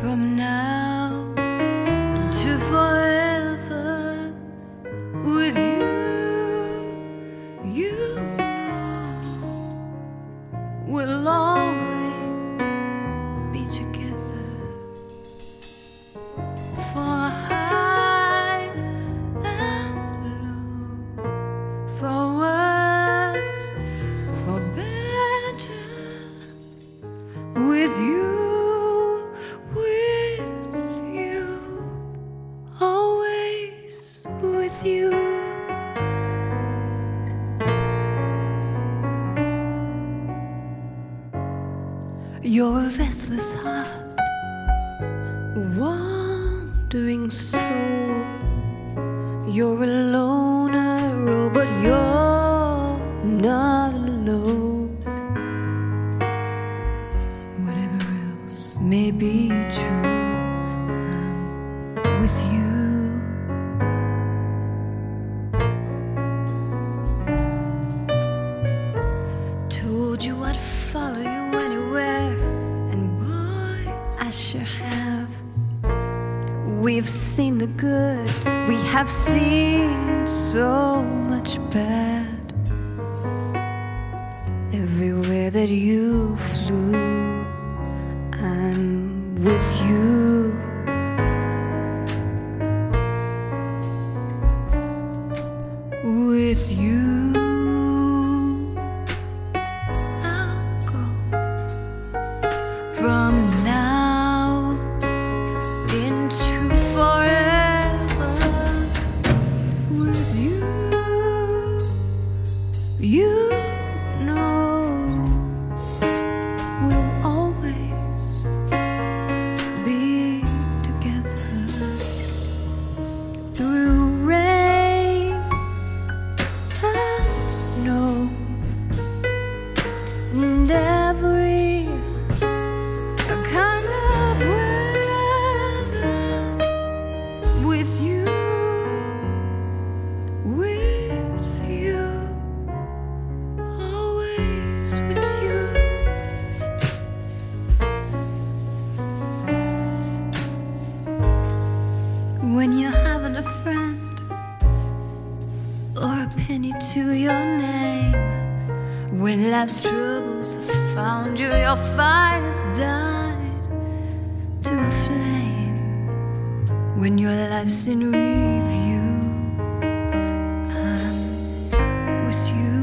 From now to forever, with you, you know we'll always be together. For high and low, for worse, for better, with you. You. You're a restless heart, a wandering soul. You're a loner, oh, but you're not alone. Whatever else may be true, I'm with you. Told you I'd follow you anywhere, and boy, I sure have. We've seen the good, we have seen so much bad. Everywhere that you flew, I'm with you. With you. From now into forever, with you, you know we'll always be together. Through rain and snow and every kind of weather, with you, always with you. When you're having a friend or a penny to your name, when life's troubles have found you, your fire's died to a flame. When your life's in review, I'm with you.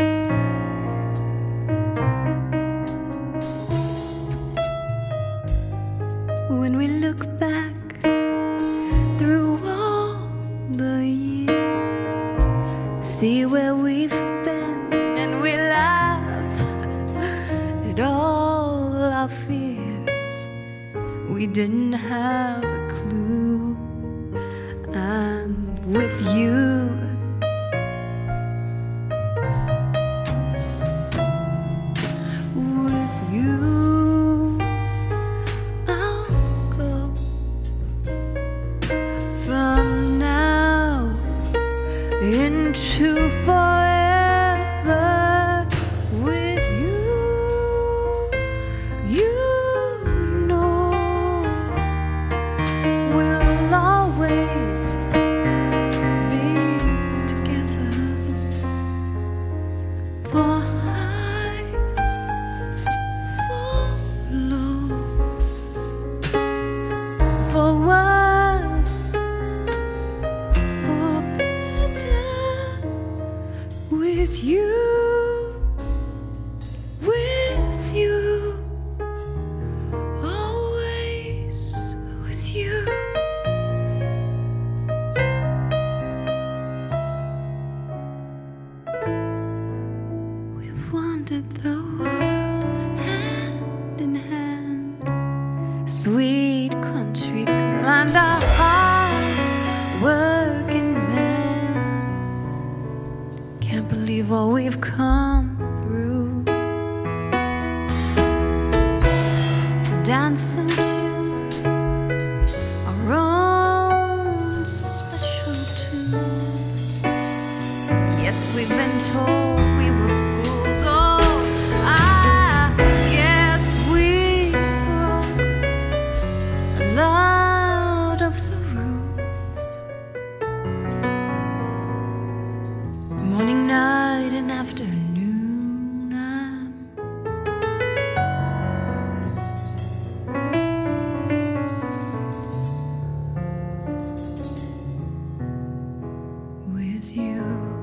When we look back through all the years, see where we've been, and we laugh at all our fears. We didn't have a clue. I'm with you. With you, I'll go. From now into forever, with you, you know we'll always be together. For high, for low, for worse, for better, with you, always with you. We've wandered the world hand in hand, sweet country girl and a hard working man. Can't believe all we've come through. Dancing to our own special tune. Yes, we've been told we were fools. Oh, yes, we broke you.